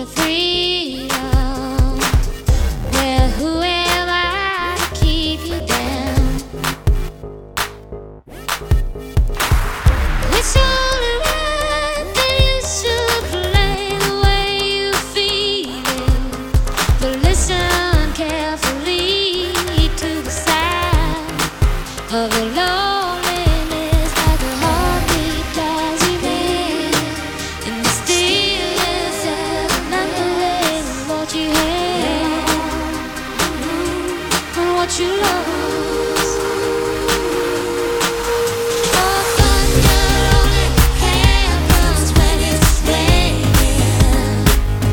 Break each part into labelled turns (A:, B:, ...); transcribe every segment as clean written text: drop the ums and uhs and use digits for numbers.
A: your freedom. Well, who am I to keep you down? It's only right that you should play the way you feel it, but listen carefully to the sound of the loneliness, like a heartbeat drives you in, in the stillness of remembering what you had and what you lost. Oh, thunder only happens when it's raining.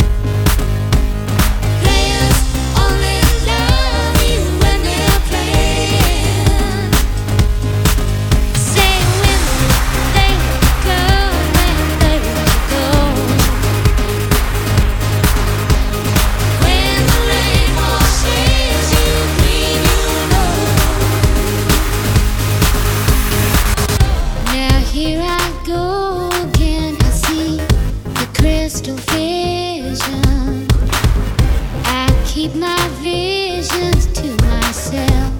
A: Players only love you when they're playing. Say when they come and they go. When the rain washes you clean, you know. Now here I go again. I see the crystal vision. I keep my visions to myself.